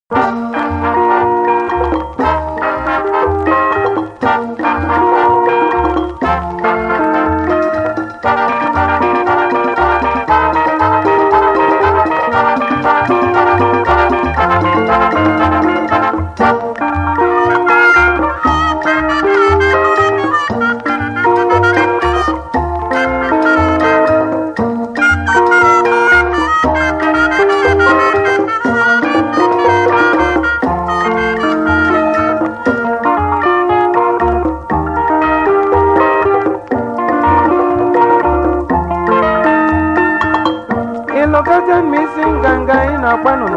Ilokata missing ganga ina kwano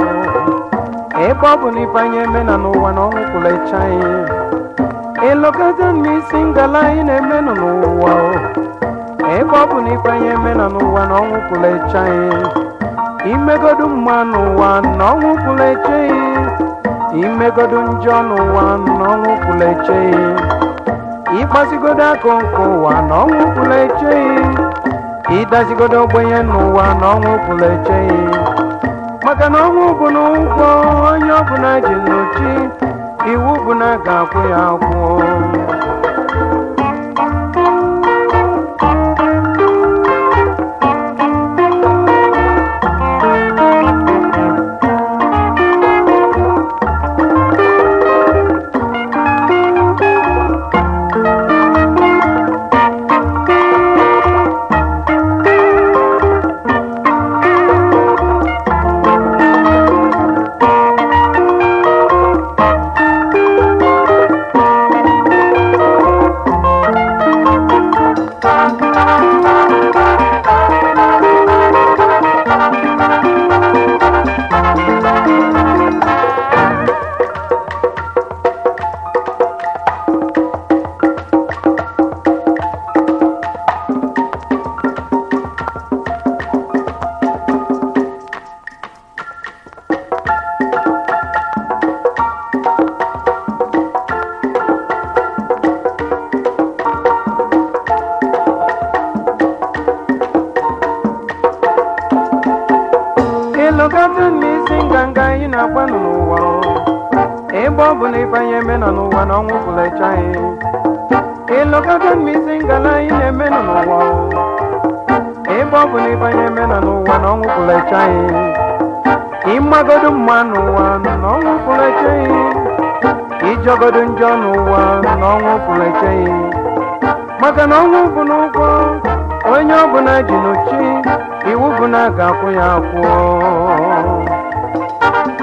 Ebobu ni panye mena no wano kule chai Ilokata missing gala ina mena no wao Ebobu ni panye mena no wano kule chai Imegodu manu wano kule chai Imegodu njonu wano kule chai Ipasigoda konko wano kule chai Idasigodo boye nuwa n'ọnwụ pụrụ eche maka na ọnwụ bụ n'ụgwọ onye ọbụla ji n'ochi iwu bụ na a ga-akwụ ya akwụ Ilokata missing ganga ina kwano n'ụwa Ebobu ni panye mena n'ụwa n'ọnwụ pụrụ eche Ilokata missing gala ina mena n'ụwa Ebobu ni panye mena n'ụwa n'ọnwụ pụrụ eche Imagodu mma n'ụwa n'ọnwụ pụrụ eche Ijogodu njọ n'ụwa n'ọnwụ pụrụ eche maka na ọnwụ bụ n'ụgwọ onye ọbụla ji n'ochi iwu bụ na a ga-akwụ ya akwụ